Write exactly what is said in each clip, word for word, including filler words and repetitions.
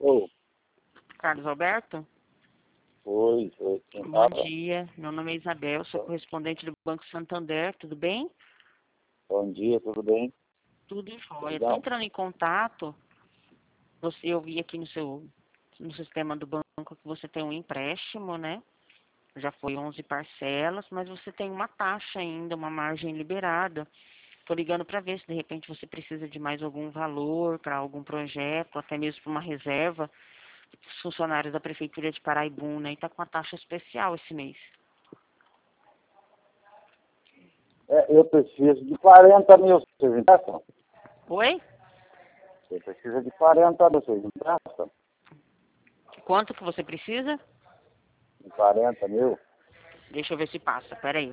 Alô? Carlos Alberto? Oi, oi. Quem Bom fala? dia, meu nome é Isabel, sou correspondente do Banco Santander, tudo bem? Bom dia, tudo bem? Tudo jóia. Estou Legal. entrando em contato, você, eu vi aqui no seu no sistema do banco que você tem um empréstimo, né? Já foi onze parcelas, mas você tem uma taxa ainda, uma margem liberada. Estou ligando para ver se de repente você precisa de mais algum valor para algum projeto, até mesmo para uma reserva. Os funcionários da Prefeitura de Paraibuna, e está com uma taxa especial esse mês. É, eu preciso de quarenta mil, vocês emprestam? Oi? Eu preciso de quarenta mil, vocês emprestam? Quanto que você precisa? De quarenta mil? Deixa eu ver se passa, peraí.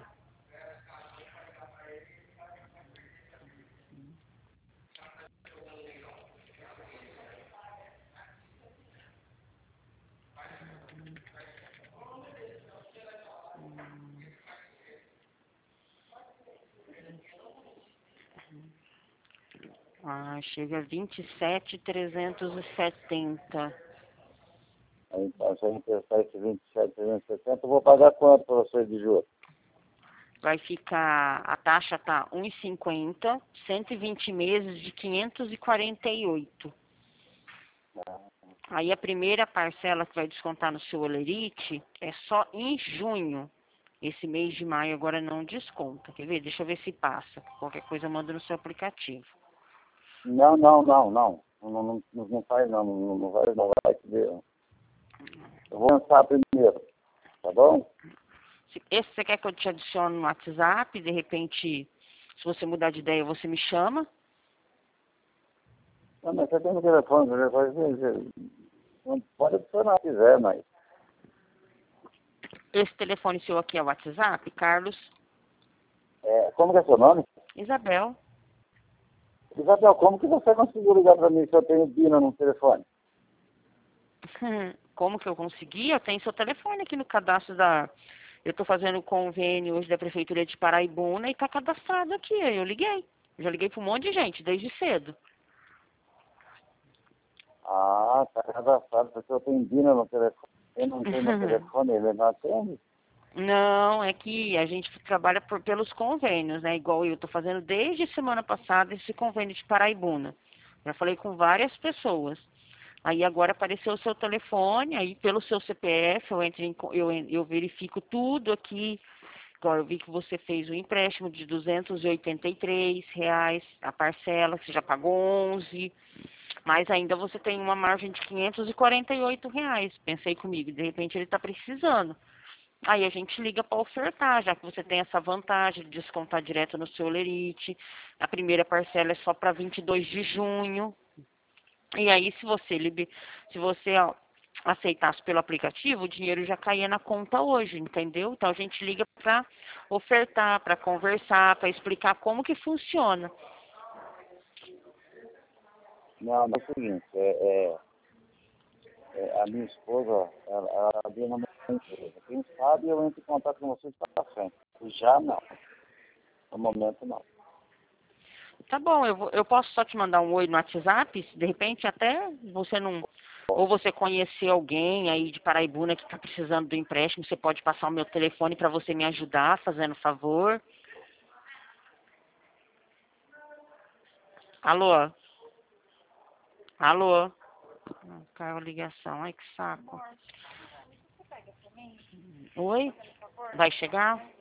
Ah, chega a vinte e sete mil trezentos e setenta. Aí, então, se eu emprestar esse vinte e sete, trezentos e sessenta, eu vou pagar quanto para vocês de juros? Vai ficar, a taxa tá um e cinquenta, cento e vinte meses de quinhentos e quarenta e oito. Aí a primeira parcela que vai descontar no seu Olerite é só em junho. Esse mês de maio agora não desconta. Quer ver? Deixa eu ver se passa. Qualquer coisa eu mando no seu aplicativo. Não, não, não, não. Não, não, não, não faz não, não, não vai, não vai te ver. Eu vou lançar primeiro, tá bom? Se- Esse você quer que eu te adicione no WhatsApp? De repente, se você mudar de ideia, você me chama? Não, mas você tem no telefone, você pode dizer, não pode adicionar se quiser, mas... Esse telefone seu aqui é o WhatsApp, Carlos É, como que é seu nome? Isabel. Isabel, como que você conseguiu ligar para mim se eu tenho Bina no telefone? Como que eu consegui? Eu tenho seu telefone aqui no cadastro da... Eu estou fazendo o convênio hoje da Prefeitura de Paraibuna e está cadastrado aqui. Aí eu liguei. Eu já liguei para um monte de gente, desde cedo. Ah, tá cadastrado, porque eu tenho Bina no telefone. Eu não tenho no telefone, ele não atende? Não, é que a gente trabalha por, pelos convênios, né? Igual eu estou fazendo desde semana passada esse convênio de Paraibuna. Já falei com várias pessoas. Aí agora apareceu o seu telefone, aí pelo seu C P F eu, entro em, co- eu, en- eu verifico tudo aqui. Agora eu vi que você fez um empréstimo de duzentos e oitenta e três reais, a parcela, que você já pagou onze, mas ainda você tem uma margem de quinhentos e quarenta e oito reais. Pensei comigo, de repente ele está precisando. Aí a gente liga para ofertar, já que você tem essa vantagem de descontar direto no seu Lerite. A primeira parcela é só para vinte e dois de junho. E aí, se você, libe- se você ó, aceitasse pelo aplicativo, o dinheiro já caía na conta hoje, entendeu? Então a gente liga para ofertar, para conversar, para explicar como que funciona. Não, não é o seguinte, é, é, é, a minha esposa, ela, ela é Bina na empresa. Quem sabe eu entro em contato com vocês para frente. Já não. No momento não. Tá bom, eu, vou- eu posso só te mandar um oi no WhatsApp, se de repente até você não... Ou você conhecer alguém aí de Paraibuna que está precisando do empréstimo, você pode passar o meu telefone para você me ajudar, fazendo favor. Alô? Alô? Ah, caiu a ligação, ai que saco. Oi? Vai chegar?